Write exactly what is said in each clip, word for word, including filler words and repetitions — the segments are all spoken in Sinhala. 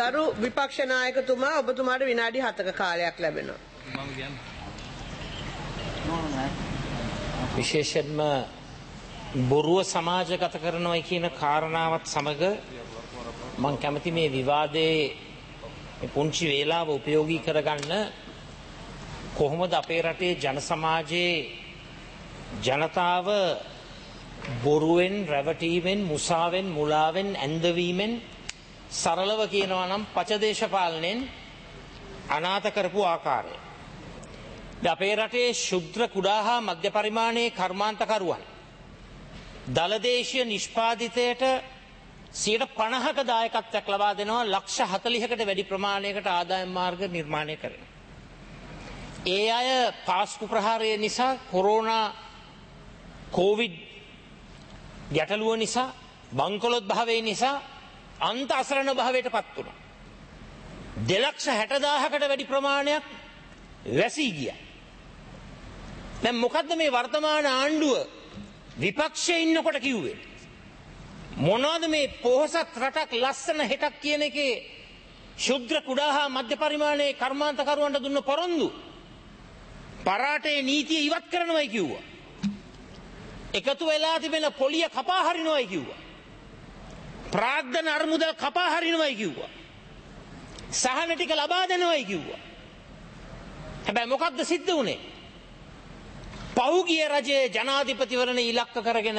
ගරු විපක්ෂ නායකතුමා ඔබතුමාට විනාඩි හතක කාලයක් ලැබෙනවා. විශේෂයෙන්ම බොරුව සමාජගත කරනවා කියන කාරණාවත් සමග මම කැමති මේ විවාදයේ පුංචි වේලාව උපයෝගී කරගන්න කොහොමද අපේ රටේ ජන සමාජයේ ජනතාව බොරුවෙන් රැවටීමෙන් මුසාවෙන් මුලාවෙන් ඇන්දවීමෙන් සරලව කියනවා නම් පචදේශපාලනයෙන් අනාථ කරපු ආකාරය. අපේ රටේ ශුද්‍ර කුඩා හා මධ්‍ය පරිමාණයේ කර්මාන්තකරුවන් දලදේශීය නිෂ්පාදිතයට සියයට පනහක දායකත්වයක් ලබා දෙනවා ලක්ෂ හතළිහකට වැඩි ප්‍රමාණයකට ආදායම් මාර්ග නිර්මාණය කරන. ඒ අය පාස්කු ප්‍රහාරය නිසා කොරෝනා කෝවිඩ් ගැටලුව නිසා බංකොලොත් භාවය නිසා අන්ත අසරණ භාවයට පත් වුණා. දෙලක්ෂ හැටදාහකට වැඩි ප්‍රමාණයක් වැසී ගියා. දැන් මොකද්ද මේ වර්තමාන ආණ්ඩුව විපක්ෂයේ ඉන්නකොට කිව්වේ? මොනවද මේ පොහොසත් රටක් ලස්සන හෙටක් කියන එකේ ශුද්‍ර කුඩා හා මධ්‍ය පරිමාණයේ කර්මාන්තකරුවන්ට දුන්න පොරොන්දු? පරාටේ නීතිය ඉවත් කරනවායි කිව්වා. එකතු වෙලා තිබෙන පොලිය කපා හරිනවායි කිව්වා. ප්‍රාග්ධන අරමුදල් කපා හරිනවායි කිව්වා. සහන ටික ලබා දෙනවායි කිව්වා. හැබැයි මොකද්ද සිද්ධ වුනේ? පහුගිය රජයේ ජනාධිපතිවරණ ඉලක්ක කරගෙන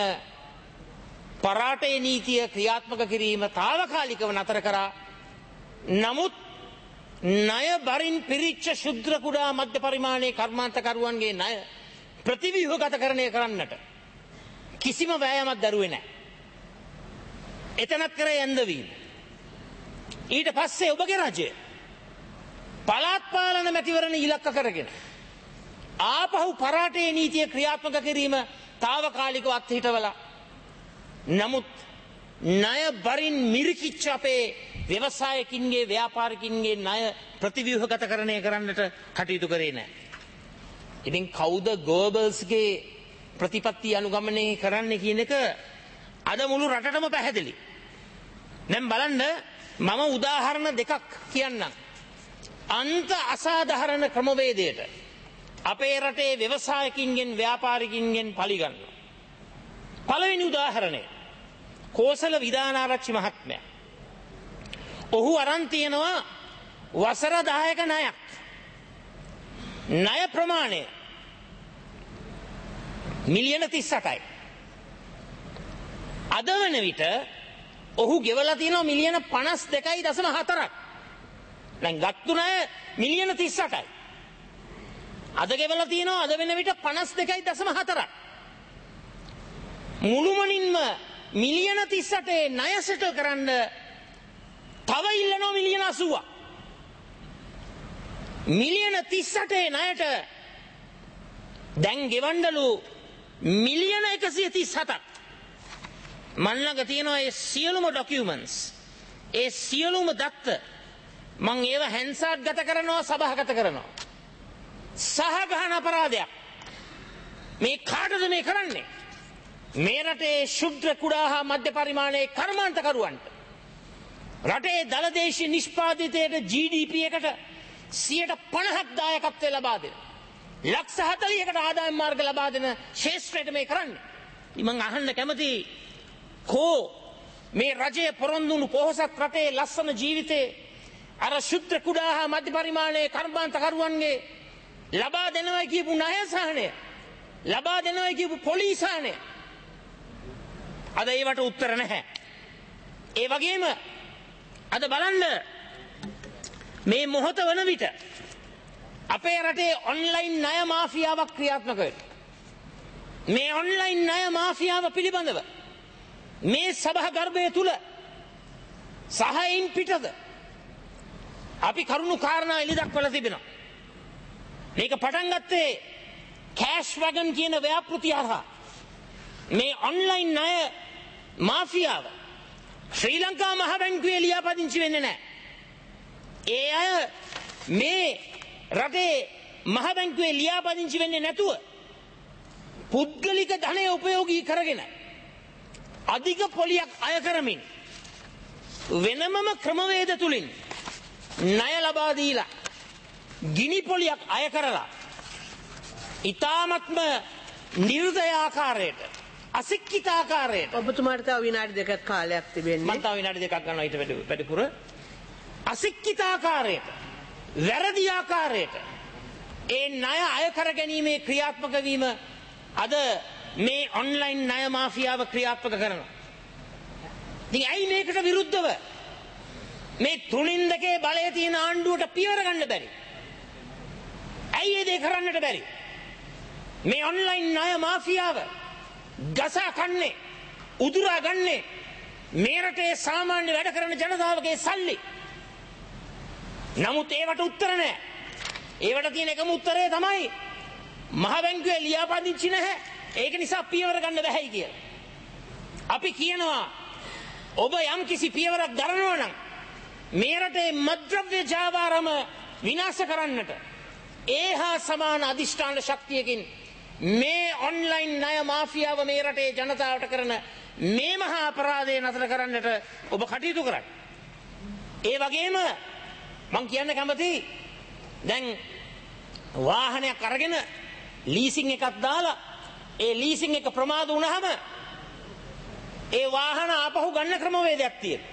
පරාටේ නීතිය ක්‍රියාත්මක කිරීම తాවකාලිකව නතර කරා. නමුත් ණය බරින් පිරිච්ච ශුද්‍ර කුඩා මධ්‍ය පරිමාණයේ කර්මාන්තකරුවන්ගේ ණය ප්‍රතිව්‍යුහගතකරණය කරන්නට කිසිම වෑයමක් දරුවේ නැහැ. එතනත් කරේ ඇන්දවීම. ඊට පස්සේ ඔබගේ රජය පළාත් පාලන මැතිවරණ ඉලක්ක කරගෙන ආපහු පරාටේ නීතිය ක්‍රියාත්මක කිරීම తాවකාලිකව අත්හිටවලා. නමුත් ණය බරින් මිරිකිච්ච අපේ ව්‍යවසායකින්ගේ ව්‍යාපාරිකින්ගේ ණය ප්‍රතිව්‍යුහගතකරණය කරන්නට කටයුතු කරේ නැහැ. ඉතින් කවුද ගෝබල්ස්ගේ ප්‍රතිපත්ති අනුගමනය කරන්න කියන එක අද මුළු රටටම පැහැදිලි. දැන් බලන්න මම උදාහරණ දෙකක් කියන්නම්. අන්ත අසාධාරණ ක්‍රමවේදයට අපේ රටේ ව්‍යවසායකින්ගෙන් ව්‍යාපාරිකින්ගෙන් පරිගන්නවා. පළවෙනි උදාහරණය කෝසල විධානාරච්චි මහත්මයා. ඔහු අරන් තියෙනවා වසර දහයක ණයක්. ණය ප්‍රමාණය මිලියන තිස් අටයි. අද වන විට ඔහු ගෙවලා තියෙනවා මිලියන පනස් දෙකයි දශම හතරක්. දැන් ගත්තු ණය මිලියන තිස් අටයි. අද ගෙවලා තියෙනවා අද වෙන විට පනස් දෙකයි දශම හතරක්. මුළුමනින්ම මිලියන තිස් අටේ ණය සෙටල් කරන්න තව ඉල්ලනවා මිලියන අසූවක්. මිලියන තිස් අටේ ණයට දැන් ගෙවන්නලු මිලියන එකසිය තිස් හතක්. මන් ළඟ තියෙනවා ඒ සියලුම ඩොකියුමන්ට්ස්. ඒ සියලුම දත්ත මං ඒව හැන්සාට් ගත කරනවා සභාගත කරනවා. සහගහන අපරාධයක්. මේ කාටද මේ කරන්නේ? මේ රටේ ශුද්‍ර කුඩා හා මධ්‍ය පරිමාණයේ කර්මාන්තකරුවන්ට රටේ දලදේශීය නිෂ්පාදිතයට ජී ඩී පී එකට සියයට පනහක් දායකත්වය ලබා දෙන ලක්ෂ හතළිහකට ආදායම් මාර්ග ලබා දෙන ශේෂ්ත්‍රයට මේ කරන්නේ. මම අහන්න කැමති කෝ මේ රජයේ පොරොන්දුණු පොහොසත් රටේ ලස්සන ජීවිතේ අර ශුද්‍ර කුඩා හා මධ්‍ය පරිමාණයේ කර්මාන්තකරුවන්ගේ ලබා දෙනවා කියපු ණය සහනය ලබා දෙනවා කියපු පොලිස් සහනය අද ඒවට උත්තර නැහැ. ඒ වගේම අද බලන්න මේ මොහොත වන විට අපේ රටේ ඔන්ලයින් ණය මාෆියාවක් ක්‍රියාත්මක වෙනවා. මේ ඔන්ලයින් ණය මාෆියාව පිළිබඳව මේ සභා ගර්භය තුල සහයින් පිටද අපි කරුණු කාරණා එලි දක්වලා තිබෙනවා. මේක පටන් ගත්තේ කෑෂ් වැගන් කියන ව්‍යාපෘති හරහා. මේ ඔන්ලයින් ණය මාෆියාව ශ්‍රී ලංකා මහ බැංකුවේ ලියාපදිංචි වෙන්නේ නැහැ. ඒ අය මේ රටේ මහ බැංකුවේ ලියාපදිංචි වෙන්නේ නැතුව පුද්ගලික ධනය උපයෝගී කරගෙන අධික පොලියක් අය කරමින් වෙනමම ක්‍රමවේද තුලින් ණය ලබා දීලා ගිනි පොලියක් අය කරලා ඊ타මත්ම නිර්දය ආකාරයට අසික්කිත ආකාරයට ඔබතුමාට තව විනාඩි දෙකක් කාලයක් තිබෙන්නේ. මම තව විනාඩි දෙකක් ගන්නවා ඊට වැඩි වැඩිපුර අසික්කිත ආකාරයට වැරදි ආකාරයට ඒ ණය අය කර ගැනීමේ ක්‍රියාත්මක වීම අද මේ ඔන්ලයින් ණය මාෆියාව ක්‍රියාත්මක කරනවා. ඉතින් ඇයි මේකට විරුද්ධව මේ තුනින් දෙකේ බලය තියෙන ආණ්ඩුවට පියවර ගන්න බැරි? ඇයි ඒ දේ කරන්නට බැරි? මේ ඔන්ලයින් ණය මාෆියාව ගසා කන්නේ උදුරා ගන්නේ මේ රටේ සාමාන්‍ය වැඩ කරන ජනතාවගේ සල්ලි. නමුත් ඒවට උත්තර නැහැ. ඒවට තියෙන එකම උත්තරය තමයි මහ බැංකුවේ ලියාපදිංචි නැහැ. ඒක නිසා පියවර ගන්න බැහැයි කියලා. අපි කියනවා ඔබ යම් කිසි පියවරක් දරනවා නම් මේ රටේ මද්ද්‍රව්‍ය ජාවාරම විනාශ කරන්නට ඒහා සමාන අධිෂ්ඨාන ශක්තියකින් මේ ඔන්ලයින් ණය මාෆියාව මේ රටේ ජනතාවට කරන මේ මහා අපරාධය නතර කරන්නට ඔබ කටයුතු කරන්න. ඒ වගේම මං කියන්න කැමතියි දැන් වාහනයක් අරගෙන ලීසින් එකක් දාලා ඒ ලීසින් එක ප්‍රමාද වුණාම ඒ වාහන ආපහු ගන්න ක්‍රමවේදයක් තියෙනවා.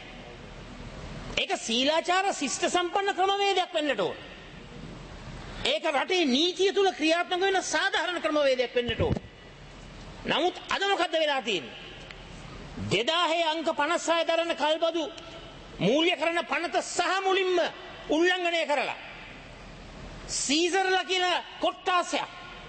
ඒක සීලාචාර ශිෂ්ට සම්පන්න ක්‍රමවේදයක් වෙන්නට ඕන. ඒක රටේ නීතිය තුල ක්‍රියාත්මක වෙන සාධාරණ ක්‍රමවේදයක් වෙන්නට ඕන. නමුත් අද මොකද්ද වෙලා තියෙන්නේ? දෙදාහේ අංක පනස් හය දරන කල්බදු මූල්‍යකරණ පනත සහ මුලින්ම උල්ලංඝනය කරලා සීසර්ලා කියන කොට්ටාසයක්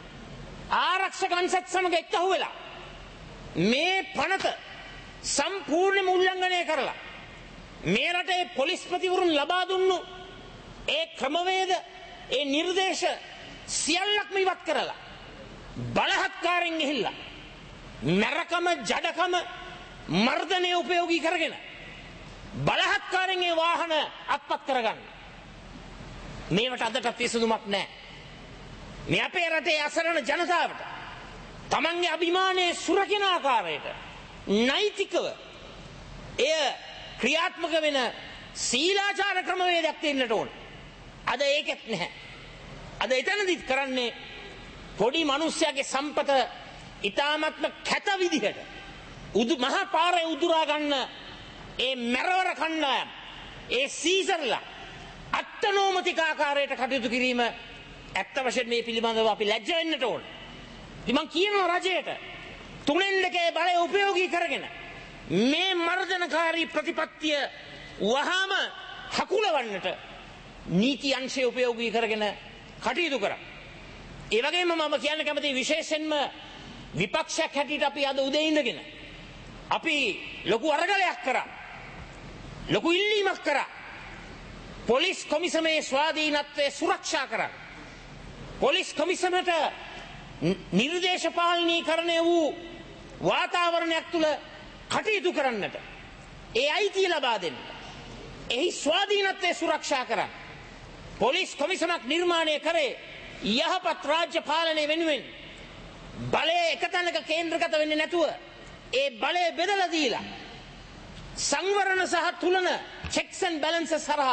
ආරක්ෂක අංශත් සමග එක්කහුව වෙලා මේ පනත සම්පූර්ණයෙන්ම උල්ලංඝනය කරලා මේ රටේ පොලිස්පතිවරුන් ලබා දුන්නු ඒ ක්‍රමවේද ඒ නිර්දේශ සියල්ලක්ම ඉවත් කරලා බලහත්කාරයෙන් ගිහිල්ලා මරකම ජඩකම මර්ධනය උපයෝගී කරගෙන බලහත්කාරයෙන් ඒ වාහන අත්පත් කරගන්න. මේවට අදටත් විසඳුමක් නැහැ. මේ අපේ රටේ අසරණ ජනතාවට තමන්ගේ අභිමානයේ සුරකින ආකාරයට නෛතිකව එය ක්‍රියාත්මක වෙන සීලාචාර ක්‍රමවේදයක් තියෙන්නට ඕන. අද ඒකෙත් නැහැ. අද එතනදිත් කරන්නේ පොඩි මිනිස්සයාගේ සම්පත ඊ타මත්ම කැත විදිහට උදු මහා පාරේ උදුරා ගන්න ඒ මැරවර කණ්ඩායම් ඒ සීසර්ලා අත්නෝමතික ආකාරයට කටයුතු කිරීම ඇත්ත වශයෙන් මේ පිළිබඳව අපි ලැජ්ජ වෙන්නට ඕන. ඉතින් මම කියනවා රජයට තුනෙන් දෙකේ බලය උපයෝගී කරගෙන මේ මර්ධනකාරී ප්‍රතිපත්තිය වහාම හකුලවන්නට නීති අංශය උපයෝගී කරගෙන කටයුතු කරා. ඒ වගේම මම කියන්න කැමති විශේෂයෙන්ම විපක්ෂයක් හැටියට අපි අද උදේ ඉඳගෙන අපි ලොකු අරගලයක් කරා. ලොකු ඉල්ලීමක් කරා. පොලිස් කොමිසමේ ස්වාධීනත්වය සුරක්ෂා කරන්න. පොලිස් කොමිසමට නිර්දේශපාලනීකරණය වූ වාතාවරණයක් තුළ කටයුතු කරන්නට ඒ අයිතිය ලබා දෙන්න. එහි ස්වාධීනත්වය සුරක්ෂා කරන්න. පොලිස් කොමිසමක් නිර්මාණය කරේ යහපත් රාජ්‍ය පාලනය වෙනුවෙන් බලය එකතැනක කේන්ද්‍රගත වෙන්නේ නැතුව ඒ බලය බෙදලා දීලා සංවරණ සහ තුලන checks and balances හරහා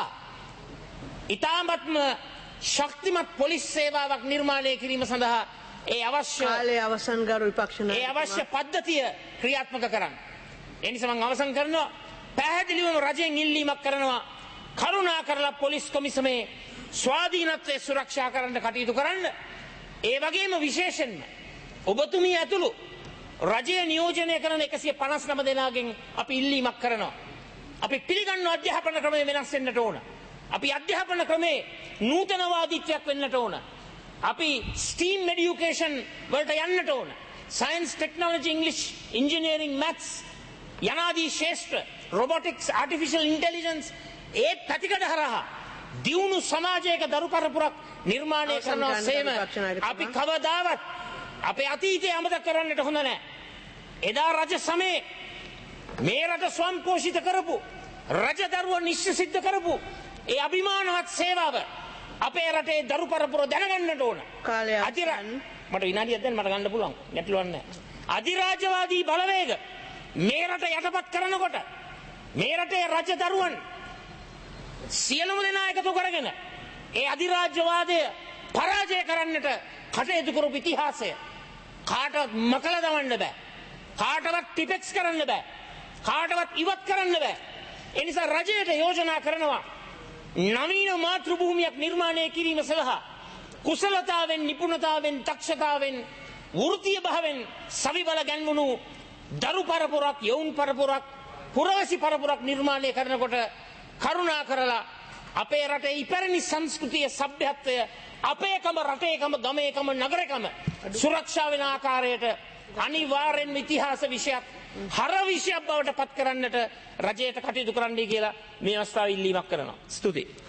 ඊ타මත්ම ශක්තිමත් පොලිස් සේවාවක් නිර්මාණය කිරීම සඳහා ඒ අවශ්‍ය කාලයේ අවසන් ගරු විපක්ෂ ඒ අවශ්‍ය පද්ධතිය ක්‍රියාත්මක කරන්න. ඒ නිසා මම අවසන් කරනවා පැහැදිලිවම රජයෙන් ඉල්ලීමක් කරනවා කරුණා කරලා පොලිස් කොමිසමේ ස්වාධීනත්වය සුරක්ෂා කරන්න කටයුතු කරන්න. ඒ වගේම විශේෂයෙන්ම ඔබතුමිය ඇතුළු රජය නියෝජනය කරන එකසිය පනස් නම දෙනාගෙන් අපි ඉල්ලීමක් කරනවා. අපි පිළිගන්න අධ්‍යාපන ක්‍රමය වෙනස් වෙන්නට ඕන. අපි අධ්‍යාපන ක්‍රමේ නූතනවාදීත්වයක් වෙන්නට ඕන. අපි STEAM education වලට යන්නට ඕන. Science, Technology, English, Engineering, Maths යනාදී ශේෂ්ත්‍ර robotics, artificial intelligence ඒ පැතිකඩ හරහා දියුණු සමාජයක දරු පරපුරක් නිර්මාණය කරනවා සේම අපි කවදාවත් අපේ අතීතය අමතක කරන්නට හොඳ නැහැ. එදා රජ සමයේ මේ රට ස්වයංපෝෂිත කරපු රජදරුව නිශ්චය සිද්ධ කරපු ඒ අභිමානවත් සේවාව අපේ රටේ දරු පරපුර දැනගන්නට ඕන. කාලය අතිර මට විනාඩියක් දෙන්න මට ගන්න පුළුවන්. ගැටලුවක් නැහැ. අධිරාජ්‍යවාදී බලවේග මේ රට යටපත් කරනකොට මේ රටේ රජදරුවන් සියලුම දෙනා එකතු කරගෙන ඒ අධිරාජ්‍යවාදය පරාජය කරන්නට කටයුතු කරපු ඉතිහාසය කාටවත් මකලා දවන්න බෑ. කාටවත් ටිපෙක්ස් කරන්න බෑ. කාටවත් ඉවත් කරන්න බෑ. ඒ නිසා රජයට යෝජනා කරනවා නවීන මාතෘ භූමියක් නිර්මාණය කිරීම සඳහා කුසලතාවෙන් නිපුණතාවෙන් දක්ෂතාවෙන් වෘත්තීය භාවයෙන් සවිබල ගැන්වුණු දරු පරපුරක් යවුන් පරපුරක් පුරවැසි පරපුරක් නිර්මාණය කරනකොට කරුණා කරලා අපේ රටේ ඉපැරණි සංස්කෘතිය සભ્યත්වය අපේකම රටේකම ගමේකම නගරේකම සුරක්ෂා වෙන ආකාරයට අනිවාර්යෙන්ම ඉතිහාස විෂයක් හර විෂයක් බවට පත් කරන්නට රජයට කටයුතු කරන්නයි කියලා මේ අවස්ථාවේ ඉල්ලීමක් කරනවා. ස්තුතියි.